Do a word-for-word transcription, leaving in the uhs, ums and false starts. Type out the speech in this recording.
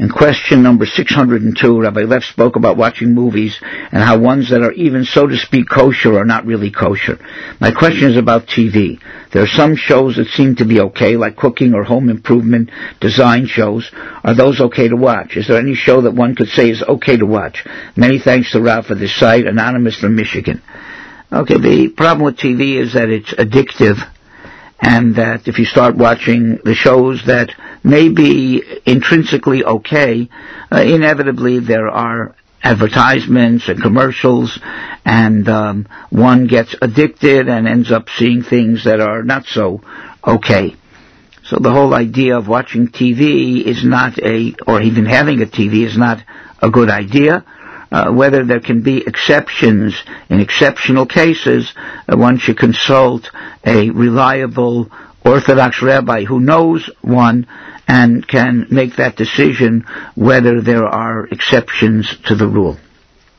In question number six hundred two, Rabbi Leff spoke about watching movies and how ones that are even, so to speak, kosher are not really kosher. My question is about T V. There are some shows that seem to be okay, like cooking or home improvement design shows. Are those okay to watch? Is there any show that one could say is okay to watch? Many thanks to Rav for this site. Anonymous from Michigan. Okay, the problem with T V is that it's addictive, and that if you start watching the shows that may be intrinsically okay, uh, inevitably there are advertisements and commercials, and um, one gets addicted and ends up seeing things that are not so okay. So the whole idea of watching T V is not a, or even having a T V is not a good idea. Uh, whether there can be exceptions in exceptional cases, uh, one should consult a reliable Orthodox rabbi who knows one and can make that decision whether there are exceptions to the rule.